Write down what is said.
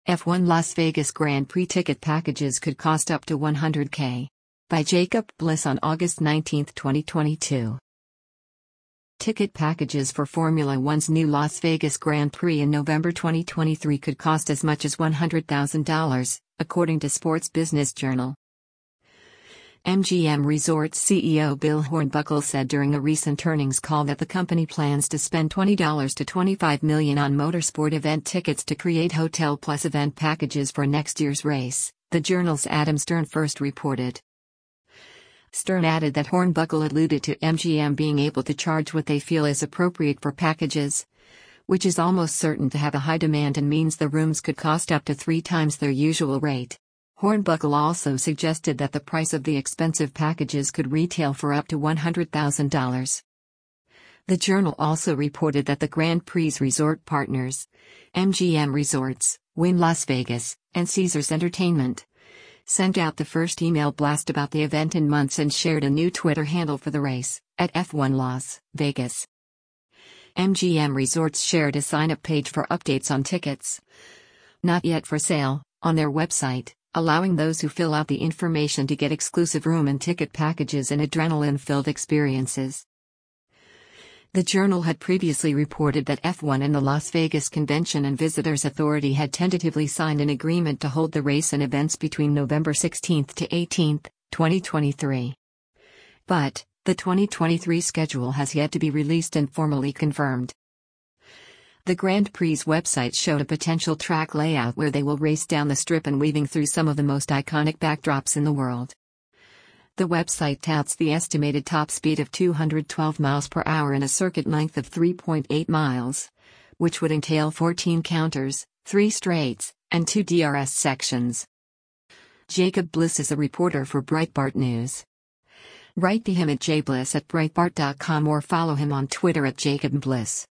F1 Las Vegas Grand Prix ticket packages could cost up to $100K. By Jacob Bliss on August 19, 2022. Ticket packages for Formula One's new Las Vegas Grand Prix in November 2023 could cost as much as $100,000, according to Sports Business Journal. MGM Resorts CEO Bill Hornbuckle said during a recent earnings call that the company plans to spend $20 to $25 million on motorsport event tickets to create hotel plus event packages for next year's race, the Journal's Adam Stern first reported. Stern added that Hornbuckle alluded to MGM being able to charge what they feel is appropriate for packages, which is almost certain to have a high demand and means the rooms could cost up to 3 times their usual rate. Hornbuckle also suggested that the price of the expensive packages could retail for up to $100,000. The Journal also reported that the Grand Prix resort partners, MGM Resorts, Wynn Las Vegas, and Caesars Entertainment, sent out the first email blast about the event in months and shared a new Twitter handle for the race, at F1 Las Vegas. MGM Resorts shared a sign-up page for updates on tickets, not yet for sale, on their website, allowing those who fill out the information to get exclusive room and ticket packages and adrenaline-filled experiences. The Journal had previously reported that F1 and the Las Vegas Convention and Visitors Authority had tentatively signed an agreement to hold the race and events between November 16 to 18, 2023. But, the 2023 schedule has yet to be released and formally confirmed. The Grand Prix website showed a potential track layout where they will race down the strip and weaving through some of the most iconic backdrops in the world. The website touts the estimated top speed of 212 miles per hour and a circuit length of 3.8 miles, which would entail 14 counters, 3 straights, and 2 DRS sections. Jacob Bliss is a reporter for Breitbart News. Write to him at jbliss@breitbart.com or follow him on Twitter at @JacobBliss.